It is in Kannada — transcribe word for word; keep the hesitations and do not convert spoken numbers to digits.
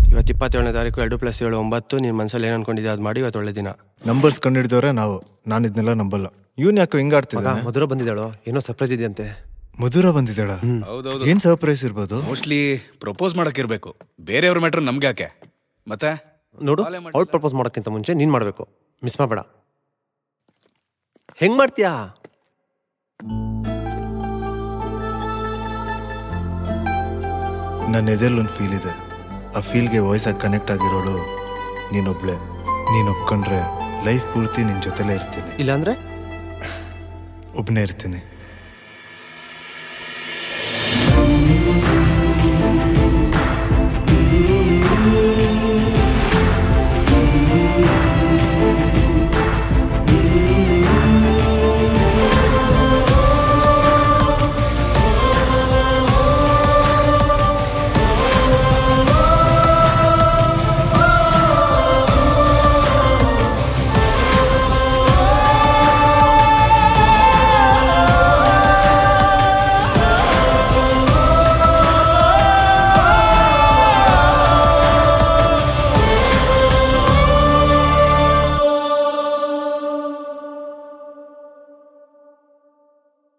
ಇವತ್ತು ಇಪ್ಪತ್ತೇಳನೇ ತಾರೀಕು ಎರಡು ಪ್ಲಸ್ ಏಳು ಒಂಬತ್ತು. ನೀನು ಮನಸ್ಸಲ್ಲಿ ಏನು ಅನ್ಕೊಂಡಿದ್ದೆ ಅದು ಮಾಡಿ. ಇವತ್ತು ಒಳ್ಳೆ ದಿನ. ನಂಬರ್ಸ್ ಕಂಡಿಡಿದವ್ರೆ ನಾವು. ನಾನು ಇದನ್ನೆಲ್ಲ ನಂಬಲ್ಲ. ಇವನ್ ಯಾಕೋ ಹಿಂಗಾಡ್ತಿದ್ದ? ಮಧುರ ಬಂದಿದ್ದಾಳೋ ಏನೋ ಸರ್ಪ್ರೈಸ್ ಇದೆಯಂತೆ. ಮಧುರ ಬಂದಿದ್ದಾಳ? ಹೌದೌದು. ಏನ್ ಸರ್ಪ್ರೈಸ್ ಇರ್ಬೋದು? ಮೋಸ್ಟ್ಲಿ ಪ್ರಪೋಸ್ ಮಾಡಕ್ಕಿರ್ಬೇಕು. ಬೇರೆಯವ್ರ ಮ್ಯಾಟ್ರ್ ನಮ್ಗೆ ಯಾಕೆ? ಮತ್ತೆ ನೋಡು, ಅವ್ಳು ಪ್ರಪೋಸ್ ಮಾಡೋಕ್ಕಿಂತ ಮುಂಚೆ ನೀನು ಮಾಡಬೇಕು. ಮಿಸ್ ಮಾಡಬೇಡ. ಹೆಂಗ್ ಮಾಡ್ತೀಯಾ? ನನ್ನ ಎದೆಯಲ್ಲಿ ಒಂದು ಫೀಲ್ ಇದೆ. ಆ ಫೀಲ್ಗೆ ವಾಯ್ಸಾಗಿ ಕನೆಕ್ಟ್ ಆಗಿರೋಳು ನೀನೊಬ್ಳೆ. ನೀನು ಒಪ್ಕೊಂಡ್ರೆ ಲೈಫ್ ಪೂರ್ತಿ ನಿನ್ನ ಜೊತೆಲೇ ಇರ್ತೀನಿ. ಇಲ್ಲಾಂದ್ರೆ ಒಬ್ಬನೇ ಇರ್ತೀನಿ.